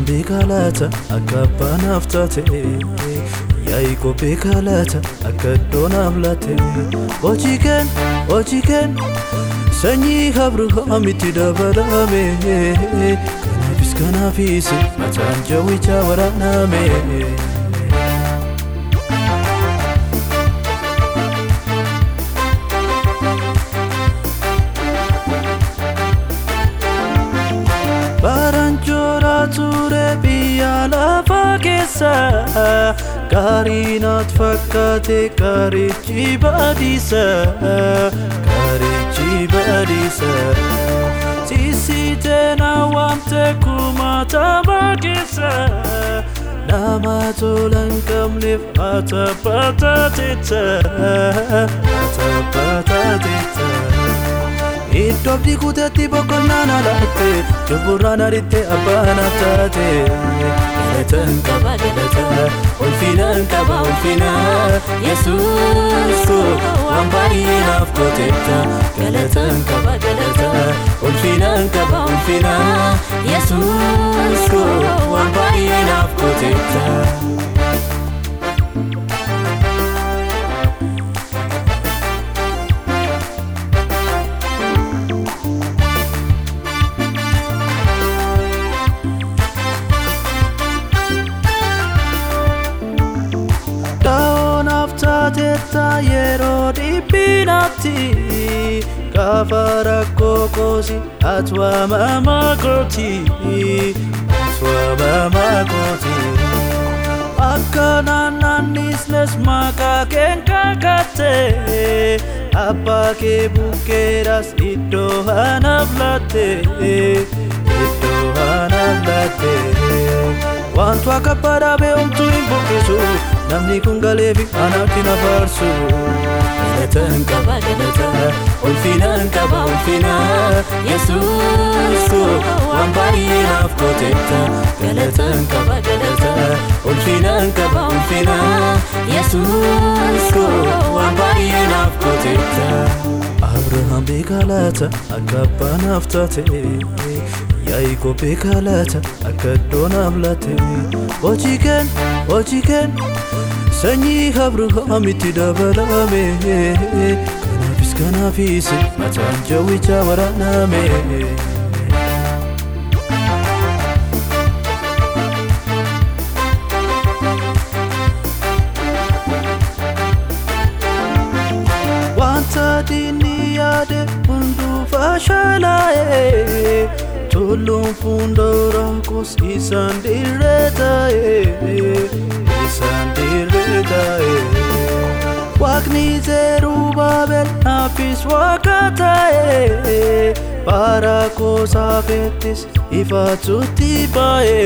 Abrahaam beekalata akka abbanaaf taate Yaaqoob beekalata akka doonaaf laate hojii keen sanyii Abrahaamitti dabalame kanaafis mataan jawwicha waraaname ture biyya lafa keessa Gaarinat fakkaate gaarichi baadisa Sisite na waamte kumaatama keessa Nama tolan qabneef ata pataatetta Iddootti kuteetti boqonnaan alaate Jubburraan ariitte abbaanaaf taate Galataan qaba ulfinaan qaba Yesuus waan baay'ee naaf gooteetta Galataan qaba ulfinaan qaba Yesuus waan baay'ee naaf gooteetta Teta yeroo dhibbinaatti Gaafa kokosi atwa mama kooti Akka naannisnes maqaa keen kakaatte Abbaa kee bukeeras iddoo anaaf laatte Wantu akka badhaabee homtuu hin buqqisu Namni kun galeefi anaatti na faarsu Galataan qaba ulfinaan qaba Yesuus waan baay'ee naaf gooteetta Galataan qaba ulfinaan qaba Yesuus waan baay'ee naaf gooteetta Abrahaam beekalata akka abbanaaf taate Yaaqoob beekalata akka doonaaf laate hojii keen sanyii Abrahaamitti dabalame kanaafis mataan jawwicha waraaname Wanta diinni yaade hunduu fashalaa'e Tulluun fuuldura koos isaan dirree taa'e Waaqni Zerubaabel naafis waaqa ta'e Bara koosaafettis ifaatutti ba'e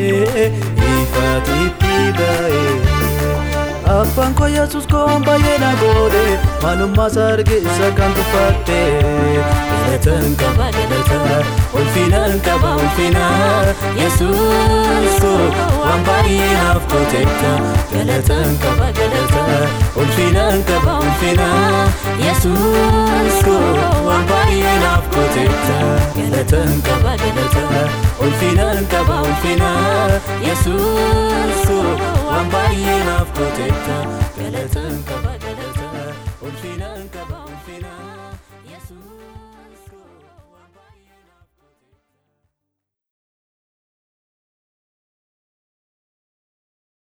Abbaan koo Yesuus koon baay'ee na goode Maalummaa sarge isa kan tuffadhe Galataan qaba ulfinaan qaba Yesuus waan baay'ee naaf gooteetta Galataan qaba ulfinaan qaba Yesuus waan baay'ee naaf gooteetta Galataan qaba ulfinaan qaba Yesuus waan baay'ee naaf gooteetta Galataan qaba ulfinaan qaba Yesuus